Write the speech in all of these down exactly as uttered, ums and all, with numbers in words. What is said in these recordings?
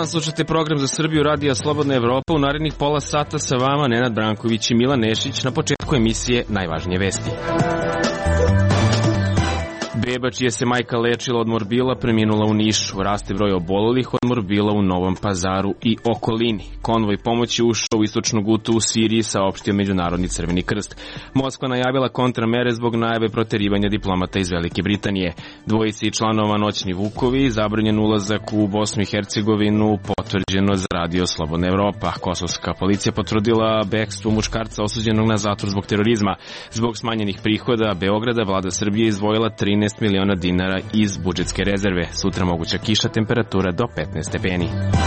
dan, slušate program za Srbiju Radija Slobodna Evropa. U narednih pola sata sa vama Nenad Branković i Milan Nešić. Na početku emisije najvažnije vesti. Beba čija se majka lečila od morbila preminula u Nišu. Raste broj obolelih od morbila u Novom Pazaru i okolini. Konvoj pomoći ušao u istočnu Gutu u Siriji, saopštio Međunarodni Crveni krst. Moskva najavila kontramere zbog najave proterivanja diplomata iz Velike Britanije. Dvojici članova Noćni Vukovi, zabranjen ulazak u Bosnu i Hercegovinu, potvrđeno za Radio Slobodna Evropa. Kosovska policija potvrdila bekstvo muškarca osuđenog na zatvor zbog terorizma. Zbog smanjenih prihoda Beograda, vlada Srbije izdvojila trinaest miliona dinara iz budžetske rezerve. Sutra moguća kiša, temperatura do petnaest stepeni.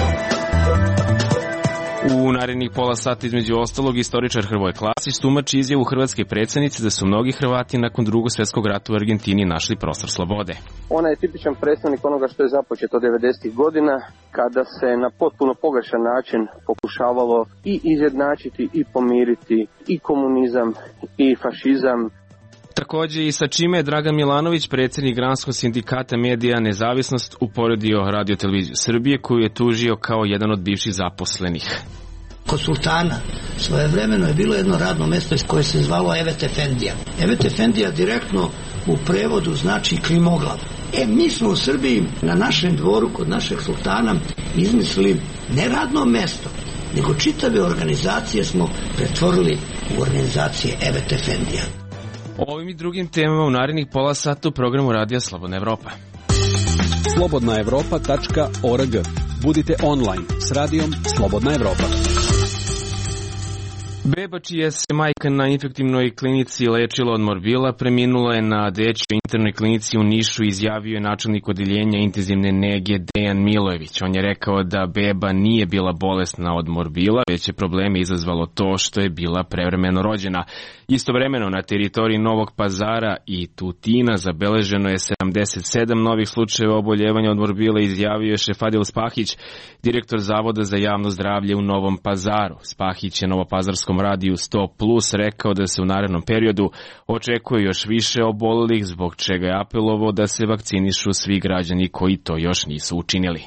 U narednih pola sata između ostalog istoričar Hrvoje Klasić tumači izjavu hrvatske predsjednice da su mnogi Hrvati nakon Drugog svjetskog rata u Argentini našli prostor slobode. Ona je tipičan predstavnik onoga što je započeto devedesetih godina, kada se na potpuno pogrešan način pokušavalo i izjednačiti i pomiriti i komunizam i fašizam. Također i sa čime je Dragan Milanović, predsjednik Granskog sindikata medija Nezavisnost, uporedio Radio televiziju Srbije, koju je tužio kao jedan od bivših zaposlenih. Kod sultana svojevremeno je bilo jedno radno mjesto koje se zvalo Evet Efendija. Evet Efendija direktno u prevodu znači klimoglav. E, mi smo u Srbiji na našem dvoru kod našeg sultana izmislili ne radno mjesto, nego čitave organizacije smo pretvorili u organizacije Evet Efendija. O ovim i drugim temama u narednih pola sata u programu Radija Slobodna Evropa. slobodna evropa tačka org. Budite online s radijom Slobodna Evropa. Beba čija se majka na infektivnoj klinici lečila od morbila preminula je na dečjoj internoj klinici u Nišu, izjavio je načelnik odeljenja intenzivne nege Dejan Milojević. On je rekao da beba nije bila bolesna od morbila, već je probleme izazvalo to što je bila prevremeno rođena. Istovremeno na teritoriji Novog Pazara i Tutina zabeleženo je sedamdeset sedam novih slučajeva oboljevanja od morbila, izjavio je Šefadil Spahić, direktor Zavoda za javno zdravlje u Novom Pazaru. Spahić je Novopazarskom radiju sto plus rekao da se u narednom periodu očekuje još više obolelih, zbog čega je apelovao da se vakcinišu svi građani koji to još nisu učinili.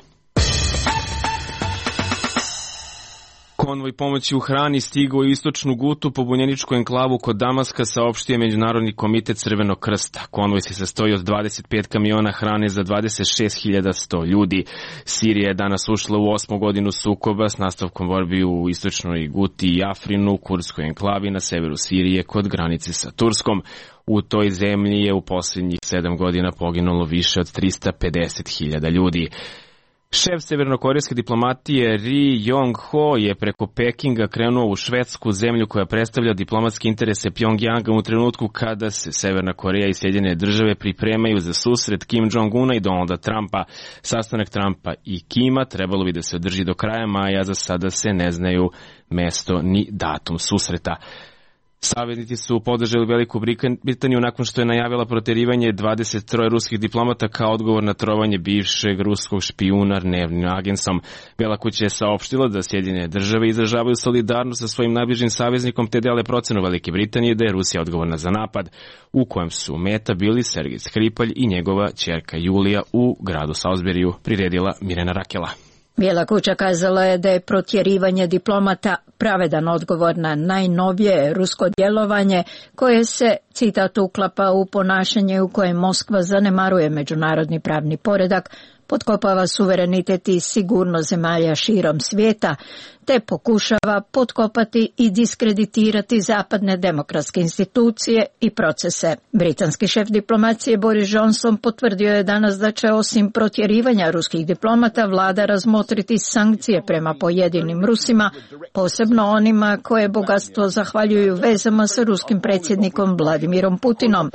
Konvoj pomoći u hrani stigao u istočnu Gutu, pobunjeničku enklavu kod Damaska, saopštio je Međunarodni komitet Crvenog krsta. Konvoj se sastoji od dvadeset pet kamiona hrane za dvadeset šest hiljada sto ljudi. Sirija je danas ušla u osmu godinu sukoba s nastavkom borbi u istočnoj Guti i Afrinu, kurdskoj enklavi na severu Sirije kod granice sa Turskom. U toj zemlji je u posljednjih sedam godina poginulo više od trista pedeset hiljada ljudi. Šef severnokorejske diplomatije Ri Yong-ho je preko Pekinga krenuo u Švedsku, zemlju koja predstavlja diplomatske interese Pjongjanga u trenutku kada se Severna Koreja i Sjedinjene države pripremaju za susret Kim Jong-una i Donalda Trumpa. Sastanak Trumpa i Kima trebalo bi da se održi do kraja maja, za sada se ne znaju mesto ni datum susreta. Saveznici su podržali Veliku Britaniju nakon što je najavila proterivanje dvadeset tri ruskih diplomata kao odgovor na trovanje bivšeg ruskog špijuna dnevnim agensom. Bela kuća je saopštila da Sjedinjene države izražavaju solidarnost sa svojim najbližim saveznikom te dele procenu Velike Britanije da je Rusija odgovorna za napad u kojem su meta bili Sergej Skripalj i njegova ćerka Julija u gradu Salisburyu, priredila Mirjana Rakela. Bijela kuća kazala je da je protjerivanje diplomata pravedan odgovor na najnovije rusko djelovanje koje se, citat, uklapa u ponašanje u kojem Moskva zanemaruje međunarodni pravni poredak, potkopava suverenitet i sigurnost zemalja širom svijeta, te pokušava potkopati i diskreditirati zapadne demokratske institucije i procese. Britanski šef diplomacije Boris Johnson potvrdio je danas da će osim protjerivanja ruskih diplomata vlada razmotriti sankcije prema pojedinim Rusima, posebno onima koje bogatstvo zahvaljuju vezama sa ruskim predsjednikom Vladimirom Putinom.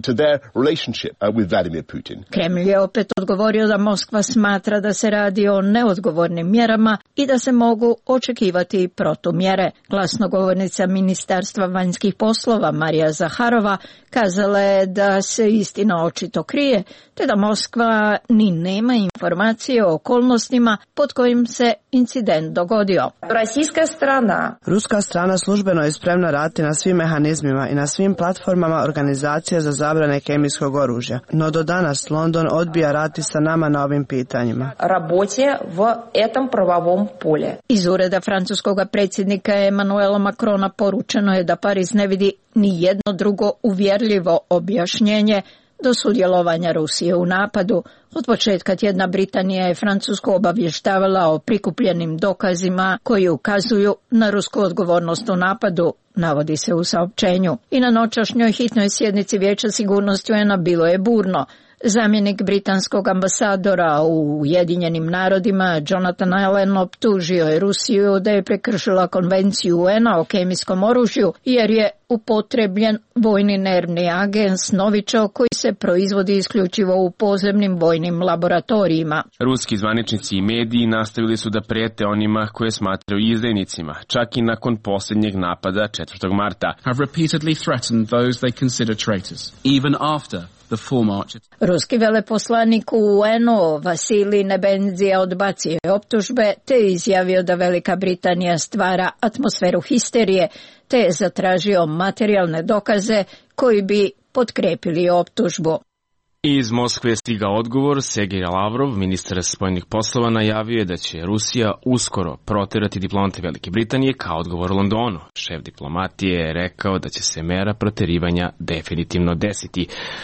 Kremlj je opet odgovorio da Moskva smatra da se radi o neodgovornim mjerama i da se mogu očekivati protumjere. Glasnogovornica Ministarstva vanjskih poslova Marija Zaharova kazala je da se istina očito krije, te da Moskva ni nema informacije o okolnostima pod kojim se incident dogodio. Rusijska strana. Ruska strana službeno je spremna raditi na svim mehanizmima i na svim platformama organizacije za zabrane kemijskog oružja. No do danas London odbija raditi sa nama na ovim pitanjima. Работе в этом правовом поле. Iz ureda francuskog predsjednika Emmanuela Macrona poručeno je da Pariz ne vidi ni jedno drugo uvjerljivo objašnjenje do sudjelovanja Rusije u napadu. Od početka tjedna Britanija je Francusku obavještavala o prikupljenim dokazima koji ukazuju na rusku odgovornost u napadu, navodi se u saopćenju. I na noćašnjoj hitnoj sjednici Vijeća sigurnosti U N A bilo je burno. Zamjenik britanskog ambasadora u Ujedinjenim narodima Jonathan Allen optužio je Rusiju da je prekršila konvenciju U N A o kemijskom oružju jer je upotrebljen vojni nervni agens Novičok koji se proizvodi isključivo u podzemnim vojnim laboratorijima. Ruski zvaničnici i mediji nastavili su da prete onima koje smatraju izdajnicima, čak i nakon posljednjeg napada četvrtog marta. Have repeatedly threatened those they consider traitors, even after the full march. Ruski veleposlanik u U N U Vasilij Nebenzija odbacio je optužbe te izjavio da Velika Britanija stvara atmosferu histerije te je zatražio materijalne dokaze koji bi potkrepili optužbu. Iz Moskve je stigao odgovor. Sergej Lavrov, ministar spoljnih poslova, najavio je da će Rusija uskoro proterati diplomate Velike Britanije kao odgovor Londonu. Šef diplomatije je rekao da će se mera proterivanja definitivno desiti.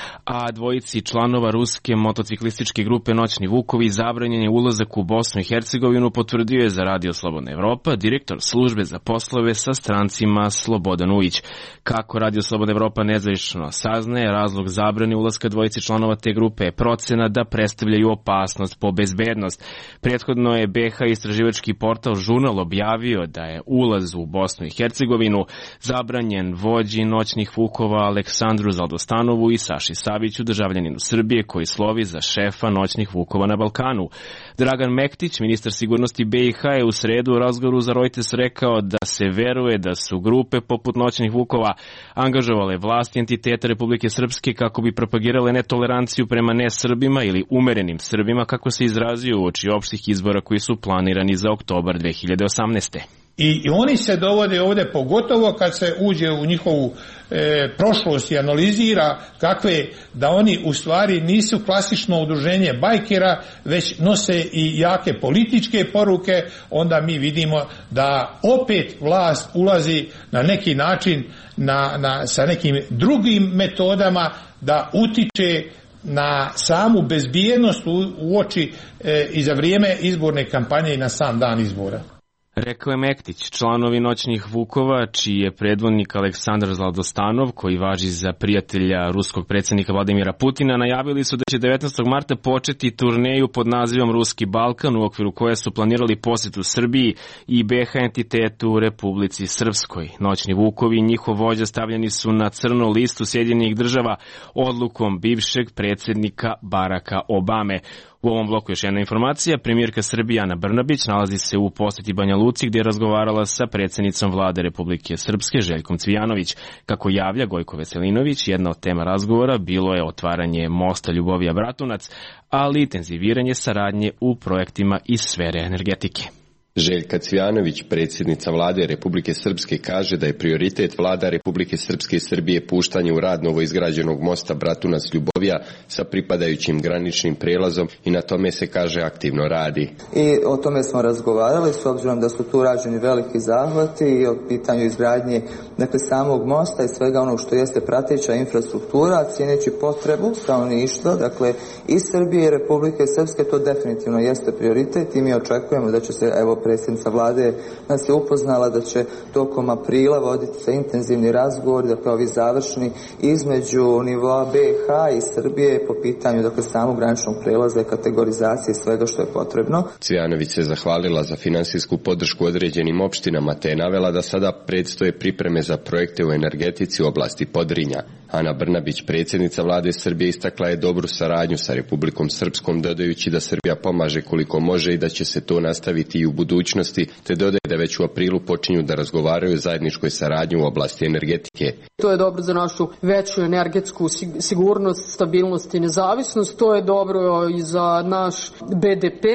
A dvojici članova ruske motociklističke grupe Noćni Vukovi zabranjen je ulazak u Bosnu i Hercegovinu, potvrdio je za Radio Slobodna Evropa direktor službe za poslove sa strancima Slobodan Ujić. Kako Radio Slobodna Evropa nezvanično saznaje, razlog zabrane ulaska dvojici članova te grupe je procena da predstavljaju opasnost po bezbednost. Prethodno je B H istraživački portal Žurnal objavio da je ulaz u Bosnu i Hercegovinu zabranjen vođi Noćnih Vukova Aleksandru Zaldostanovu i Saši Saviću, državljaninu Srbije koji slovi za šefa Noćnih Vukova na Balkanu. Dragan Mektić, ministar sigurnosti B i H, je u sredu u razgovoru za Reuters rekao da se veruje da su grupe poput Noćnih Vukova angažovale vlasti entiteta Republike Srpske kako bi propagirale netoleranciju prema nesrbima ili umerenim Srbima, kako se izrazio uoči opštih izbora koji su planirani za oktobar dve hiljade osamnaeste. I, I oni se dovode ovdje, pogotovo kad se uđe u njihovu e, prošlost i analizira kakve, da oni u stvari nisu klasično udruženje bajkera, već nose i jake političke poruke, onda mi vidimo da opet vlast ulazi na neki način na, na, sa nekim drugim metodama da utiče na samu bezbjednost u, u oči e, i za vrijeme izborne kampanje i na sam dan izbora. Rekao je Mektić. Članovi Noćnih Vukova, čiji je predvodnik Aleksandar Zaldostanov, koji važi za prijatelja ruskog predsjednika Vladimira Putina, najavili su da će devetnaestog marta početi turneju pod nazivom Ruski Balkan, u okviru koje su planirali posjetu Srbiji i B H entitetu u Republici Srpskoj. Noćni Vukovi i njihov vođa stavljeni su na crnu listu Sjedinjenih država odlukom bivšeg predsjednika Baracka Obame. U ovom bloku još jedna informacija. Premijerka Srbije Ana Brnabić nalazi se u posjeti Banja Luci gdje je razgovarala sa predsjednicom vlade Republike Srpske Željkom Cvijanović. Kako javlja Gojko Veselinović, jedna od tema razgovora bilo je otvaranje mosta Ljubovija Bratunac, ali i intenziviranje saradnje u projektima iz sfere energetike. Željka Cvijanović, predsjednica vlade Republike Srpske, kaže da je prioritet vlada Republike Srpske i Srbije puštanje u rad novoizgrađenog mosta Bratunac-Ljubovija sa pripadajućim graničnim prijelazom i na tome se, kaže, aktivno radi. I o tome smo razgovarali s obzirom da su tu rađeni veliki zahvati i o pitanju izgradnje dakle, samog mosta i svega onog što jeste prateća infrastruktura, cijeneći potrebu stanovništva, dakle i Srbije i Republike Srpske, to definitivno jeste prioritet i mi očekujemo da će se, evo, predsjednica vlade nas je upoznala da će tokom aprila voditi se intenzivni razgovor, dakle ovi završni između nivoa B H i Srbije po pitanju dakle samog graničnog prelaza i kategorizacije svega što je potrebno. Cvijanović se zahvalila za finansijsku podršku određenim opštinama te je navela da sada predstoje pripreme za projekte u energetici u oblasti Podrinja. Ana Brnabić, predsjednica vlade Srbije, istakla je dobru saradnju sa Republikom Srpskom, dodajući da Srbija pomaže koliko može i da će se to nastaviti i u budućnosti, te dodaje da već u aprilu počinju da razgovaraju o zajedničkoj saradnji u oblasti energetike. To je dobro za našu veću energetsku sigurnost, stabilnost i nezavisnost, to je dobro i za naš B D P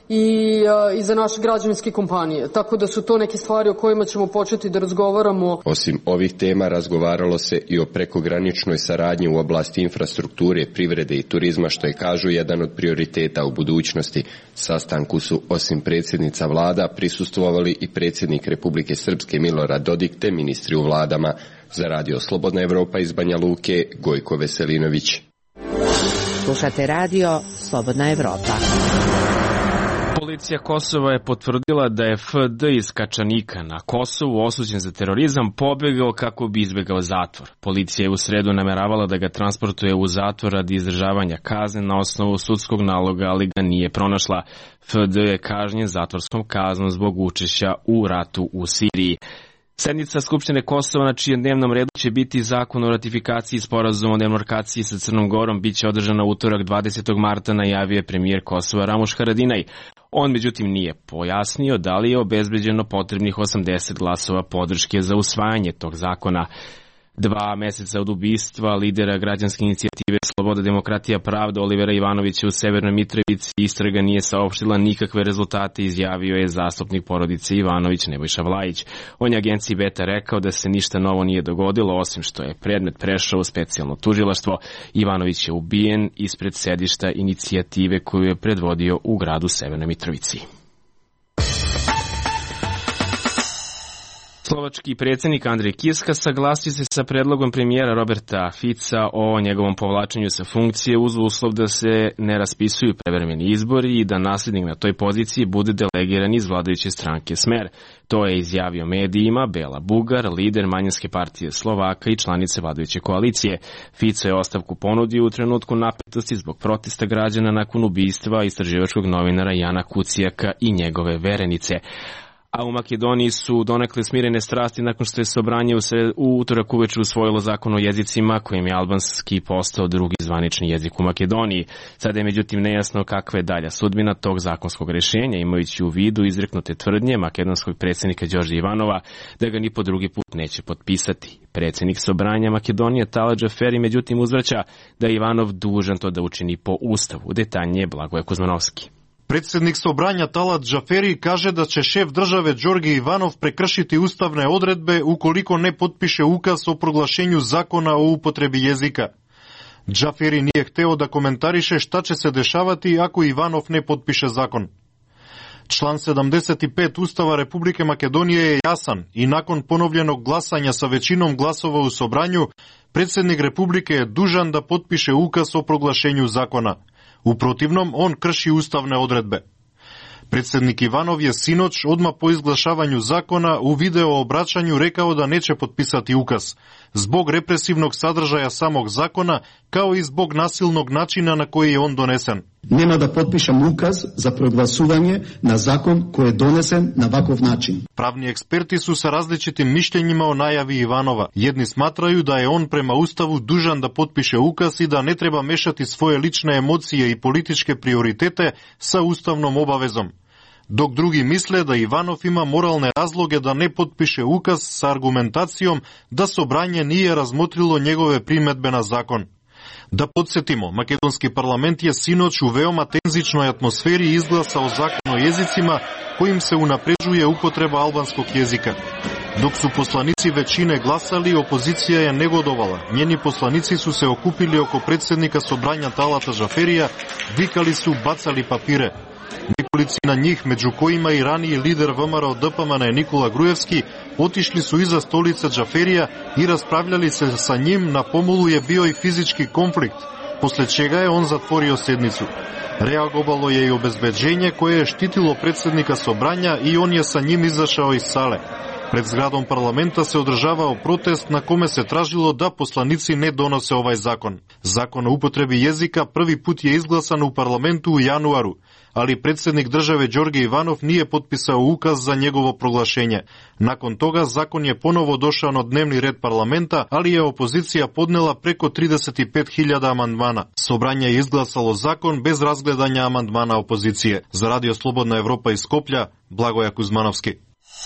i, i za naše građevinske kompanije. Tako da su to neke stvari o kojima ćemo početi da razgovaramo. Osim ovih tema razgovaralo se i o prekograničnoj saradnji u oblasti infrastrukture, privrede i turizma, što je, kažu, jedan od prioriteta u budućnosti. Sastanku su osim predsjednica vlada prisustvovali i predsjednik Republike Srpske Milorad Dodik te ministri u vladama. Za Radio Slobodna Evropa iz Banja Luke, Gojko Veselinović. Slušate Radio Slobodna Evropa. Policija Kosova je potvrdila da je F D iz Kačanika na Kosovu osuđen za terorizam pobegao kako bi izbegao zatvor. Policija je u sredu nameravala da ga transportuje u zatvor radi izdržavanja kazne na osnovu sudskog naloga, ali ga nije pronašla. F D je kažnjen zatvorskom kaznom zbog učešća u ratu u Siriji. Sednica Skupštine Kosova, na čijem dnevnom redu će biti zakon o ratifikaciji sporazuma o demarkaciji sa Crnom Gorom, bit će održana utorak dvadesetog marta, najavio je premijer Kosova Ramuš Haradinaj. On međutim nije pojasnio da li je obezbeđeno potrebnih osamdeset glasova podrške za usvajanje tog zakona. Dva meseca od ubistva lidera građanske inicijative Sloboda, demokratija, pravda Olivera Ivanovića u Severnoj Mitrovici istraga nije saopštila nikakve rezultate, izjavio je zastupnik porodice Ivanović Nebojša Vlajić. On je agenciji Beta rekao da se ništa novo nije dogodilo, osim što je predmet prešao u specijalno tužilaštvo. Ivanović je ubijen ispred sedišta inicijative koju je predvodio u gradu Severnoj Mitrovici. Slovački predsjednik Andrej Kiska saglasio se sa predlogom premijera Roberta Fica o njegovom povlačenju sa funkcije uz uslov da se ne raspisuju prevremeni izbori i da nasljednik na toj poziciji bude delegiran iz vladajuće stranke Smer. To je izjavio medijima Bela Bugar, lider manjinske partije Slovaka i članice vladajuće koalicije. Fico je ostavku ponudio u trenutku napetosti zbog protesta građana nakon ubistva istraživačkog novinara Jana Kucijaka i njegove verenice. A u Makedoniji su donekle smirene strasti nakon što je Sobranje u utorak uveče usvojilo zakon o jezicima kojim je albanski postao drugi zvanični jezik u Makedoniji. Sada je međutim nejasno kakva je dalja sudbina tog zakonskog rješenja, imajući u vidu izreknute tvrdnje makedonskog predsjednika Đorđa Ivanova da ga ni po drugi put neće potpisati. Predsjednik Sobranja Makedonije Talat Džaferi međutim uzvraća da je Ivanov dužan to da učini po ustavu. Detaljnije Blagoje Kuzmanovski. Predsjednik Sobranja Talat Džaferi kaže da će šef države Đorđe Ivanov prekršiti ustavne odredbe ukoliko ne potpiše ukaz o proglašenju zakona o upotrebi jezika. Džaferi nije hteo da komentariše šta će se dešavati ako Ivanov ne potpiše zakon. Član sedamdeset pet Ustava Republike Makedonije je jasan i nakon ponovljenog glasanja sa većinom glasova u Sobranju, predsjednik Republike je dužan da potpiše ukaz o proglašenju zakona. U protivnom, on krši ustavne odredbe. Predsjednik Ivanov je sinoć, odmah po izglašavanju zakona, u video obraćanju rekao da neće potpisati ukaz, zbog represivnog sadržaja samog zakona, kao i zbog nasilnog načina na koji je on donesen. Nema da potpišem ukaz za proglasuvanje na zakon koji je donesen na ovakav način. Pravni eksperti su sa različitim mišljenjima o najavi Ivanova. Jedni smatraju da je on prema Ustavu dužan da potpiše ukaz i da ne treba mešati svoje lične emocije i političke prioritete sa ustavnom obavezom. Dok drugi misle da Ivanov ima moralne razloge da ne potpiše ukaz sa argumentacijom da Sobranje nije razmotrilo njegove primedbe na zakon. Da podsjetimo, makedonski parlament je sinoć u veoma tenzičnoj atmosferi izglasao zakon o jezicima kojim se unapređuje upotreba albanskog jezika. Dok su poslanici većine glasali, opozicija je negodovala. Njeni poslanici su se okupili oko predsjednika Sobranja Talata Džaferija, vikali su, bacali papire. Nekolicina njih, među kojima i raniji lider V M R O D P M N Nikola Grujevski, otišli su iza stolice Džaferija i raspravljali se sa njim, na pomolu je bio i fizički konflikt, posle čega je on zatvorio sednicu. Reagovalo je i obezbeđenje koje je štitilo predsjednika Sobranja i on je sa njim izašao iz sale. Pred zgradom parlamenta se održavao protest na kome se tražilo da poslanici ne donose ovaj zakon. Zakon o upotrebi jezika prvi put je izglasan u parlamentu u januaru, ali predsjednik države Đorđe Ivanov nije potpisao ukaz za njegovo proglašenje. Nakon toga zakon je ponovo došao na dnevni red parlamenta, ali je opozicija podnela preko trideset pet hiljada amandmana. Sobranje je izglasalo zakon bez razgledanja amandmana opozicije. Za Radio Slobodna Evropa iz Skoplja, Blagoje Kuzmanovski.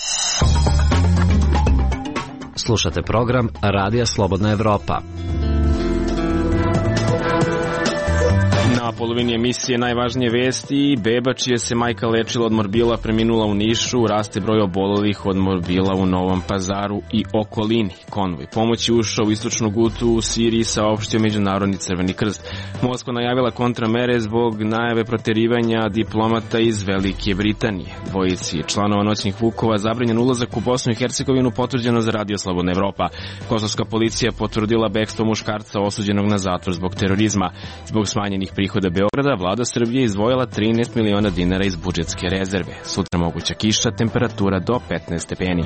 Slušate program Radija Slobodna Evropa. Na polovini emisije najvažnije vesti. Beba čije se majka lečila od morbila preminula u Nišu, raste broj obolelih od morbila u Novom Pazaru i okolini. Konvoj pomoći ušao u istočnu Gutu u Siriji, saopštio Međunarodni Crveni krst. Moskva najavila kontramere zbog najave proterivanja diplomata iz Velike Britanije. Dvojici članova noćnih vukova zabranjen ulazak u Bosnu i Hercegovinu, potvrđeno za Radio Slobodna Evropa. Kosovska policija potvrdila bekstvo muškarca osuđenog na zatvor zbog terorizma. Zbog smanjenih prihoda Beograda, vlada Srbije izdvojila trinaest miliona dinara iz budžetske rezerve. Sutra moguća kiša, temperatura do petnaest stepeni.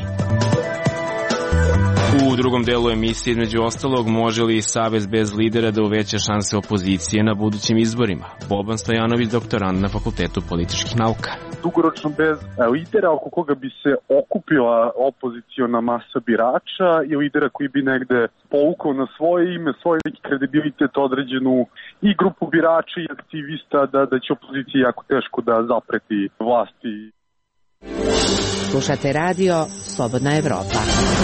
U drugom delu emisije, između ostalog, može li Savez bez lidera da uveća šanse opozicije na budućim izborima? Boban Stojanović, doktorant na Fakultetu političkih nauka. Dugoročno bez lidera oko koga bi se okupila opoziciona masa birača i lidera koji bi negde povukao na svoje ime, svoj neki kredibilitet, određenu i grupu birača i aktivista, da, da će opozicija jako teško da zapreti vlasti. Slušate radio Slobodna Evropa.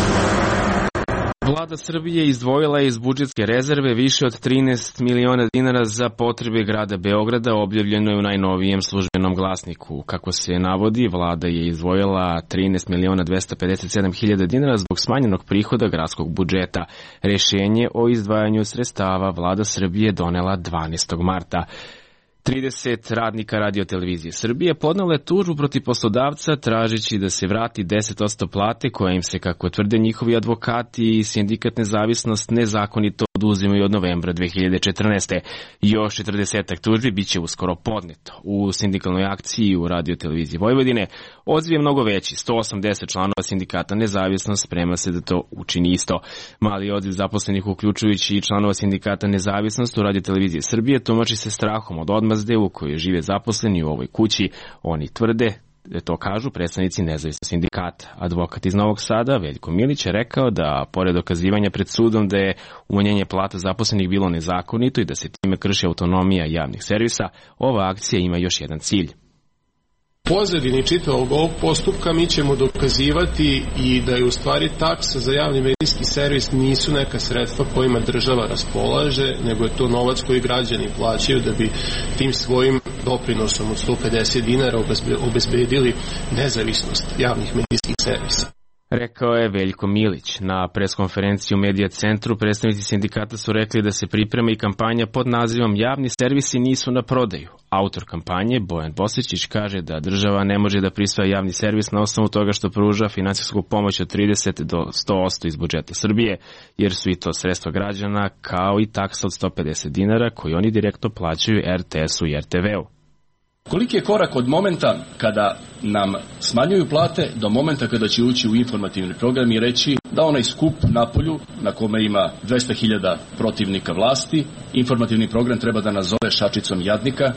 Vlada Srbije izdvojila je iz budžetske rezerve više od trinaest miliona dinara za potrebe grada Beograda, objavljeno je u najnovijem službenom glasniku. Kako se navodi, vlada je izdvojila trinaest miliona dvesta pedeset sedam hiljada dinara zbog smanjenog prihoda gradskog budžeta. Rešenje o izdvajanju sredstava vlada Srbije donela dvanaestog marta. trideset radnika Radio-televizije Srbije podnelo je tužbu protiv poslodavca tražeći da se vrati deset posto plate koja im se, kako tvrde njihovi advokati i sindikat Nezavisnost, nezakonito oduzimaju od novembra dve hiljade četrnaeste. Još četrdesetak tužbi biće uskoro podneto. U sindikalnoj akciji u Radio-televiziji Vojvodine odziv je mnogo veći. sto osamdeset članova sindikata Nezavisnost sprema se da to učini isto. Mali odziv zaposlenih, uključujući i članova sindikata Nezavisnost u Radio-televiziji Srbije, tumači se strahom od odmazde u kojoj žive zaposleni u ovoj kući. Oni tvrde, to kažu predstavnici nezavisnog sindikata. Advokat iz Novog Sada, Veljko Milić, je rekao da, pored dokazivanja pred sudom da je umanjenje plata zaposlenih bilo nezakonito i da se time krši autonomija javnih servisa, ova akcija ima još jedan cilj. Pozadini čitavog ovog postupka mi ćemo dokazivati i da je u stvari taksa za javni medijski servis nisu neka sredstva kojima država raspolaže, nego je to novac koji građani plaćaju da bi tim svojim doprinosom od sto pedeset dinara obezbedili nezavisnost javnih medijskih servisa. Rekao je Veljko Milić. Na preskonferenciji u Medija centru predstavnici sindikata su rekli da se priprema i kampanja pod nazivom Javni servisi nisu na prodaju. Autor kampanje, Bojan Bosičić, kaže da država ne može da prisvaja javni servis na osnovu toga što pruža finansijsku pomoć od trideset do sto posto iz budžeta Srbije, jer su i to sredstva građana, kao i taksa od sto pedeset dinara koju oni direktno plaćaju er te esu i er te veu. Koliki je korak od momenta kada nam smanjuju plate do momenta kada će ući u informativni program i reći da onaj skup napolju na kome ima dvesta hiljada protivnika vlasti, informativni program treba da nazove šačicom jadnika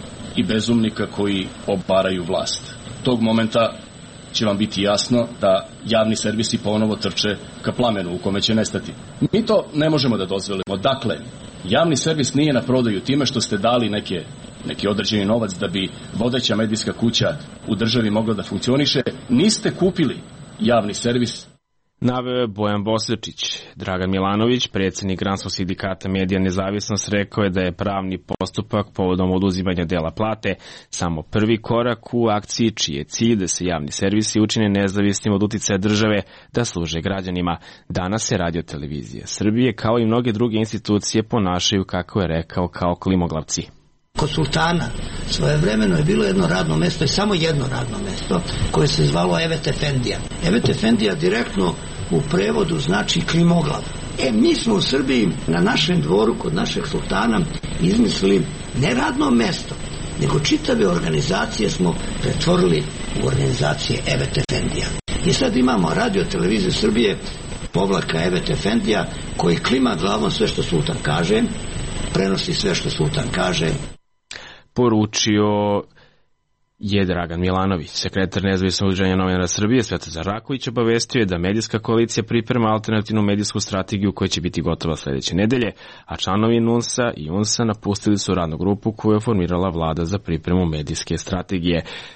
i bezumnika koji obaraju vlast. Tog momenta će vam biti jasno da javni servisi ponovo trče ka plamenu u kome će nestati. Mi to ne možemo da dozvolimo. Dakle, javni servis nije na prodaju time što ste dali neke neki određeni novac da bi vodeća medijska kuća u državi mogla da funkcioniše. Niste kupili javni servis. Naveo je Bojan Bosičić. Dragan Milanović, predsjednik Granskog sindikata Medija Nezavisnost, rekao je da je pravni postupak povodom oduzimanja dela plate samo prvi korak u akciji čiji je cilj da se javni servisi učine nezavisnim od uticaja države da služe građanima. Danas se Radio-televizija Srbije, kao i mnoge druge institucije, ponašaju, kako je rekao, kao klimoglavci. Kod sultana svojevremeno je bilo jedno radno mesto i samo jedno radno mesto koje se zvalo Evet Efendija. Evet Efendija direktno u prevodu znači klimoglav. E, mi smo u Srbiji na našem dvoru kod našeg sultana izmislili ne radno mesto, nego čitave organizacije smo pretvorili u organizacije Evet Efendija. I sad imamo Radio-televiziju Srbije, povlaka Evet Efendija, koji klima glavom sve što sultan kaže, prenosi sve što sultan kaže. Poručio je Dragan Milanović. Sekretar Nezavisnog udruženja novinara Srbije Svetozar Raković obavestio je da medijska koalicija priprema alternativnu medijsku strategiju koja će biti gotova sledeće nedelje, a članovi NUNS-a i UNS-a napustili su radnu grupu koju je formirala vlada za pripremu medijske strategije.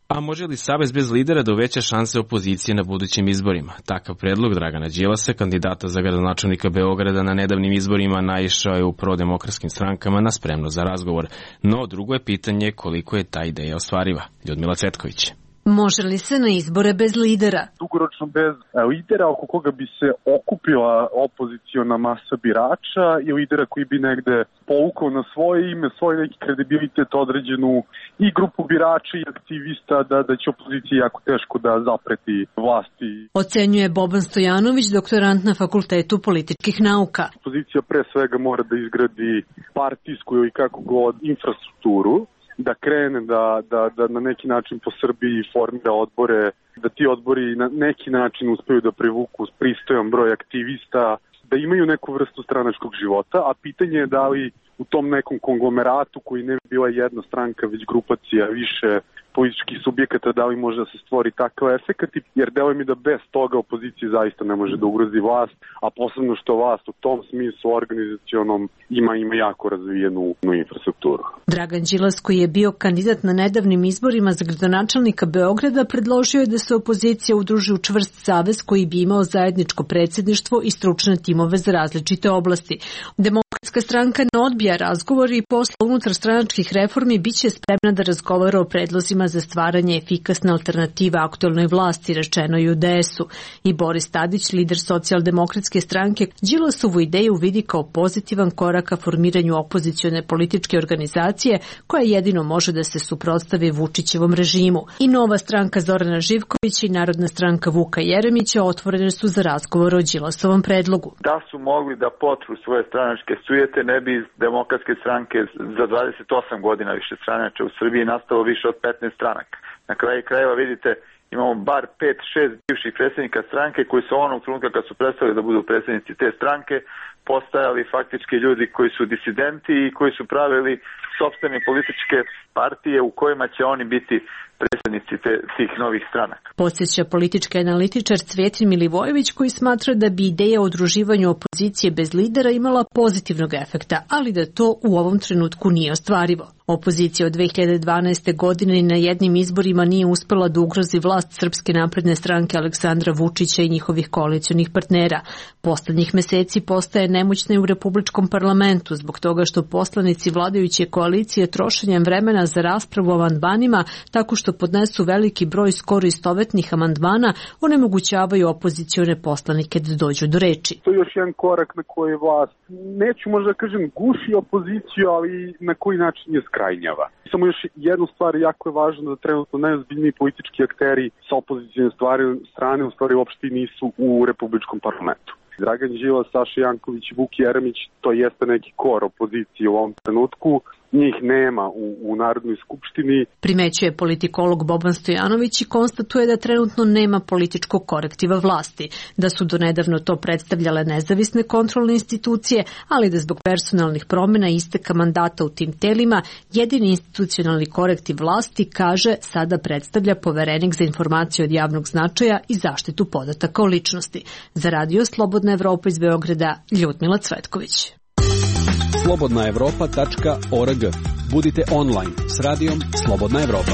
A može li savez bez lidera da uveća šanse opozicije na budućim izborima? Takav predlog Dragana Đilasa, kandidata za gradonačelnika Beograda na nedavnim izborima, naišao je u prodemokratskim strankama na spremno za razgovor. No, drugo je pitanje koliko je ta ideja ostvariva. Ljudmila Cvetković. Može li se na izbore bez lidera? Dugoročno bez lidera oko koga bi se okupila opoziciona masa birača i lidera koji bi negde povukao na svoje ime, svoj neki kredibilitet određenu i grupu birača i aktivista da, da će opoziciji jako teško da zapreti vlasti. Ocenjuje Boban Stojanović, doktorant na Fakultetu političkih nauka. Opozicija pre svega mora da izgradi partijsku ili kako god infrastrukturu, da krene da, da, da na neki način po Srbiji formira odbore, da ti odbori na neki način uspeju da privuku pristojan broj aktivista, da imaju neku vrstu stranačkog života, a pitanje je da li u tom nekom konglomeratu koji ne bi bila jedna stranka, već grupacija više političkih subjekata, da li može da se stvori takav efekat, jer deluje mi da bez toga opozicija zaista ne može da ugrozi vlast, a posebno što vlast u tom smislu organizacionom ima, ima jako razvijenu infrastrukturu. Dragan Đilas, koji je bio kandidat na nedavnim izborima za gradonačelnika Beograda, predložio je da se opozicija udruži u čvrst savez koji bi imao zajedničko predsjedništvo i stručne timove za različite oblasti. Demokratska stranka ne odbija razgovor i posle unutar stranačkih reformi biće spremna da razgovara o predlozima za stvaranje efikasne alternative aktuelnoj vlasti, rečeno je u D S-u. I Boris Tadić, lider socijaldemokratske stranke, Đilasovu ideju vidi kao pozitivan korak ka formiranju opozicione političke organizacije koja jedino može da se suprotstavi Vučićevom režimu. I Nova stranka Zorana Živkovića i Narodna stranka Vuka Jeremića otvorene su za razgovor o Đilasovom predlogu. Da su mogli da potru svoje stranačke sujete, ne bi iz demokratske stranke za dvadeset osam godina više stranača u Srbiji nastalo više od petnaest stranaka. Na kraju krajeva vidite, imamo bar pet šest bivših predsjednika stranke koji su onog trenutka kad su prestali da budu predsjednici te stranke postajali faktički ljudi koji su disidenti i koji su pravili sopstvene političke partije u kojima će oni biti predsjednici te, tih novih stranaka. Podsjeća politički analitičar Cvetin Milivojević, koji smatra da bi ideja o udruživanju opozicije bez lidera imala pozitivnog efekta, ali da to u ovom trenutku nije ostvarivo. Opozicija od dve hiljade dvanaeste. godine na jednim izborima nije uspela da ugrozi vlast Srpske napredne stranke Aleksandra Vučića i njihovih koalicionih partnera. Poslednjih meseci postaje nemoćna i u Republičkom parlamentu zbog toga što poslanici vladajuće koalicije trošenjem vremena za raspravu o amandmanima tako što podnesu veliki broj skoro istovetnih amandmana onemogućavaju opozicione poslanike da dođu do reči. To je još jedan korak na koji vlast, neću možda kažem guši opoziciju, ali na koji način je skrajnjava. Samo još jednu stvar, jako je važno da trenutno najozbiljniji politički akteri sa opozicijne strane u stvari uopšte nisu u Republičkom parlamentu. Dragan Đilas, Saša Janković i Vuk Jeremić, to jeste neki kor opozicije u ovom trenutku. Njih nema u, u Narodnoj skupštini. Primećuje politikolog Boban Stojanović i konstatuje da trenutno nema političkog korektiva vlasti, da su donedavno to predstavljale nezavisne kontrolne institucije, ali da zbog personalnih promjena i isteka mandata u tim telima, jedini institucionalni korektiv vlasti, kaže, sada predstavlja poverenik za informacije od javnog značaja i zaštitu podataka o ličnosti. Za Radio Slobodna Evropa iz Beograda, Ljudmila Cvetković. slobodna evropa tačka org. Budite online s radijom Slobodna Evropa.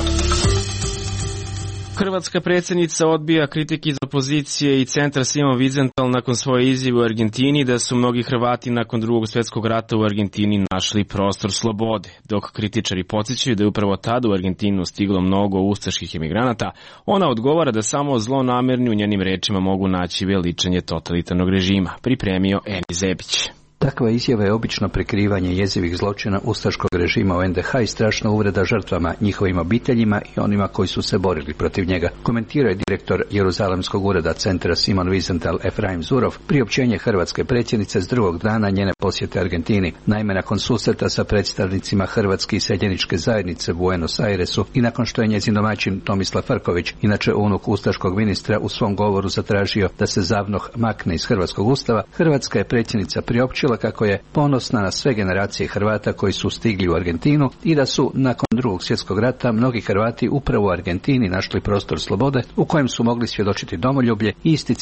Hrvatska predsjednica odbija kritike iz opozicije i centra Simon Wiesenthal nakon svoje izjave u Argentini da su mnogi Hrvati nakon drugog svjetskog rata u Argentini našli prostor slobode. Dok kritičari podsjećaju da je upravo tada u Argentinu stiglo mnogo ustaških emigranata, ona odgovara da samo zlonamerni u njenim rečima mogu naći veličanje totalitarnog režima. Pripremio Eni Zebić. Takva izjava je obično prikrivanje jezivih zločina ustaškog režima u en de ha i strašna uvreda žrtvama, njihovim obiteljima i onima koji su se borili protiv njega, komentira je direktor Jeruzalemskog ureda centra Simon Wiesenthal Efraim Zurov, priopćenje hrvatske predsjednice s drugog dana njene posjete Argentini. Naime, nakon susreta sa predstavnicima hrvatske iseljeničke zajednice u Buenos Airesu i nakon što je njezin domaćin Tomislav Frković, inače unuk ustaškog ministra, u svom govoru zatražio da se ZAVNOH makne iz hrvatskog ustava, hrvatska je predsjednica priopćila kako je ponosna na sve generacije Hrvata koji su stigli u Argentinu i da su nakon drugog svjetskog rata mnogi Hrvati upravo u Argentini našli prostor slobode u kojem su mogli svjedočiti domoljublje i isticati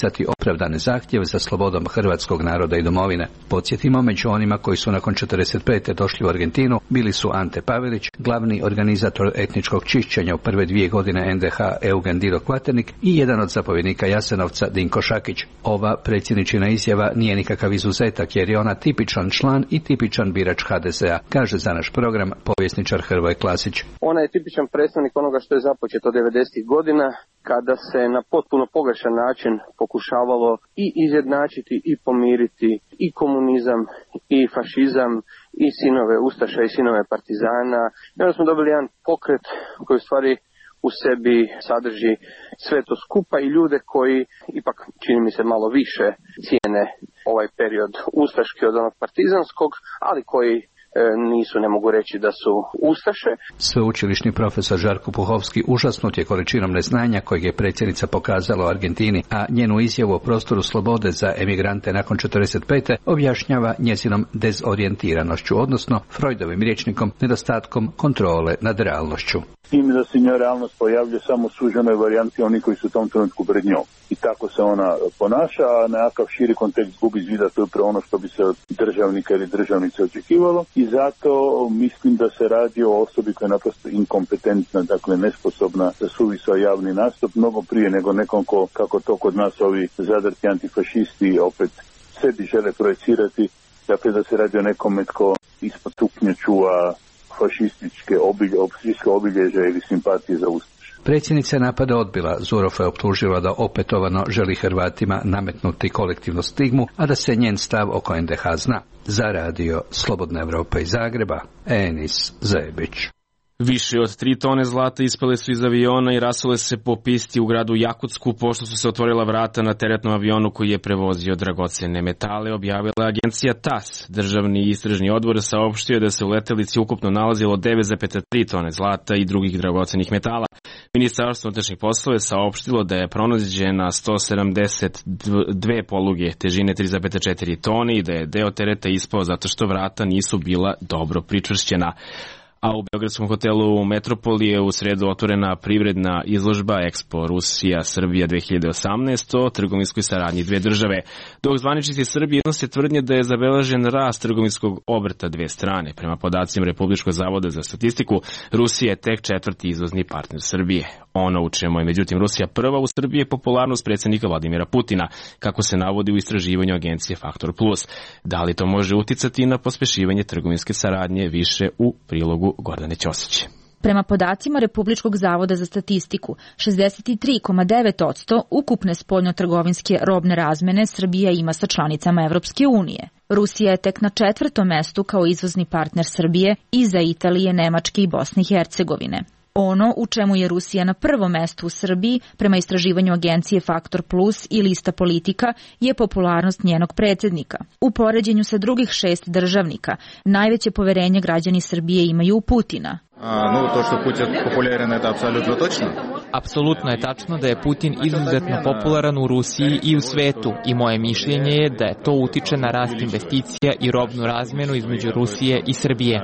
opravdane zahtjeve za slobodom hrvatskog naroda i domovine. Podsjetimo, među onima koji su nakon četrdeset pete došli u Argentinu bili su Ante Pavelić, glavni organizator etničkog čišćenja u prve dvije godine en de ha Eugen Dilo Kvaternik i jedan od zapovjednika Jasenovca Dinko Šakić. Ova predsjedničina izjava nije nikakav izuzetak jer je ona tipičan član i tipičan birač ha de ze a, kaže za naš program povjesničar Hrvoje Klasić. Ona je tipičan predstavnik onoga što je započeto devedesetih godina, kada se na potpuno pogrešan način pokušavalo i izjednačiti i pomiriti i komunizam i fašizam i sinove Ustaša i sinove Partizana. I onda smo dobili jedan pokret koji u stvari u sebi sadrži sve to skupa i ljude koji ipak, čini mi se, malo više cijene ovaj period ustaški od onog partizanskog, ali koji nisu, ne mogu reći da su ustaše. Sveučilišni profesor Žarko Puhovski užasnut je količinom neznanja kojeg je predsjednica pokazala u Argentini, a njenu izjavu o prostoru slobode za emigrante nakon četrdeset pete objašnjava njezinom dezorijentiranošću, odnosno Freudovim rječnikom nedostatkom kontrole nad realnošću. Tim da se njoj realnost pojavlja samo u suženoj varijanti oni koji su u tom trenutku pred njom. I tako se ona ponaša, a nekakav širi kontekst gubi iz vida, to je upravo ono što bi se od državnika ili državnice očekivalo. I zato mislim da se radi o osobi koja je naprosto inkompetentna, dakle nesposobna da suvisao javni nastup, mnogo prije nego nekom ko, kako to kod nas ovi zadrti antifašisti opet sebi žele projecirati, dakle da se radi o nekome tko ispod stupnja čuva fašističke obilje, obilježja ili simpatije za Ustaše. Predsjednica je napada odbila. Zurov je optužila da opetovano želi Hrvatima nametnuti kolektivnu stigmu, a da se njen stav oko en de ha zna. Za radio Slobodna Evropa iz Zagreba, Enis Zebić. Više od tri tone zlata ispale su iz aviona i rasule se po pisti u gradu Jakutsku pošto su se otvorila vrata na teretnom avionu koji je prevozio dragocene metale, objavila agencija tas. Državni istražni odbor saopštio da se u letelici ukupno nalazilo devet zarez tri tone zlata i drugih dragocenih metala. Ministarstvo unutrašnjih poslova je saopštilo da je pronađena sto sedamdeset dve poluge težine tri zarez četiri tone i da je deo tereta ispao zato što vrata nisu bila dobro pričvršćena. A u beogradskom hotelu Metropoli je u sredu otvorena privredna izložba Expo Rusija Srbija dve hiljade osamnaest o trgovinskoj saradnji dve države. Dok zvaničnici Srbije iznose tvrdnje da je zabeležen rast trgovinskog obrta dve strane. Prema podacima Republičkog zavoda za statistiku, Rusija je tek četvrti izvozni partner Srbije. Ono u čemu je međutim Rusija prva u Srbiji je popularnost predsjednika Vladimira Putina, kako se navodi u istraživanju agencije Faktor Plus. Da li to može uticati na pospešivanje trgovinske saradnje, više u prilogu Gordane Ćosić. Prema podacima Republičkog zavoda za statistiku, šezdeset tri zarez devet posto ukupne spoljnotrgovinske robne razmene Srbija ima sa članicama Evropske unije. Rusija je tek na četvrtom mestu kao izvozni partner Srbije iza Italije, Nemačke i Bosne i Hercegovine. Ono u čemu je Rusija na prvom mestu u Srbiji, prema istraživanju agencije Faktor Plus i lista politika, je popularnost njenog predsjednika. U poređenju sa drugih šest državnika, najveće poverenje građani Srbije imaju u Putina. A, no, to što Putin popularan, je apsolutno točno. Apsolutno je tačno da je Putin izuzetno popularan u Rusiji i u svetu i moje mišljenje je da to utiče na rast investicija i robnu razmenu između Rusije i Srbije.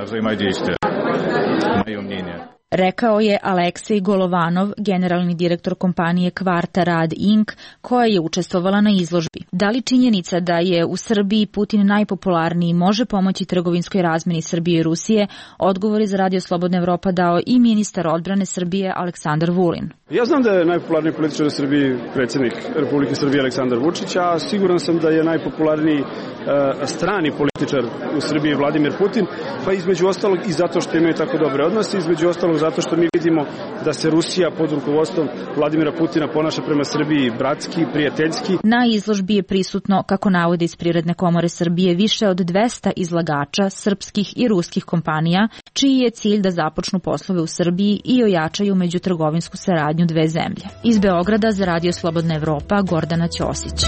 Moje mnjenje. Rekao je Aleksej Golovanov, generalni direktor kompanije Kvarta Rad incorporated, koja je učestvovala na izložbi. Da li činjenica da je u Srbiji Putin najpopularniji može pomoći trgovinskoj razmeni Srbije i Rusije? Odgovor je za Radio Slobodna Evropa dao i ministar odbrane Srbije Aleksandar Vulin. Ja znam da je najpopularniji političar u Srbiji predsjednik Republike Srbije Aleksandar Vučić, a siguran sam da je najpopularniji uh, strani političar u Srbiji Vladimir Putin, pa između ostalog i zato što imaju tako dobre odnose, između ostalog zato što mi vidimo da se Rusija pod rukovodstvom Vladimira Putina ponaša prema Srbiji bratski, prijateljski. Na izložbi je prisutno, kako navode iz Privredne komore Srbije, više od dvesta izlagača srpskih i ruskih kompanija, čiji je cilj da započnu poslove u Srbiji i ojačaju međutrgovinsku saradnju dve zemlje. Iz Beograda za Radio Slobodna Evropa, Gordana Ćosić.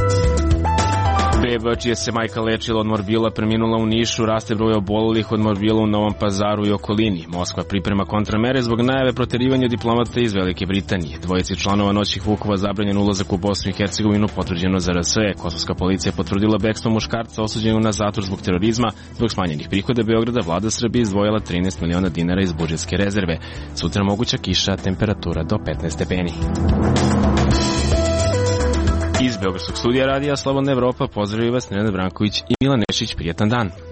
Beba čija se majka lečila od morbila preminula u Nišu, raste broj obolelih od morbila u Novom Pazaru i okolini. Moskva priprema kontramere zbog najave proterivanja diplomata iz Velike Britanije. Dvojici članova Noćnih vukova zabranjen ulazak u Bosnu i Hercegovinu, potvrđeno za er es e. Kosovska policija potvrdila bekstvo muškarca osuđenog na zatvor zbog terorizma. Zbog smanjenih prihoda Beograda vlada Srbije izdvojila trinaest miliona dinara iz budžetske rezerve. Sutra moguća kiša, temperatura do petnaest stepeni. Iz Beogradskog studija radija Slobodna Evropa pozdravljaju vas Nenad Branković i Milan Nešić. Prijetan dan.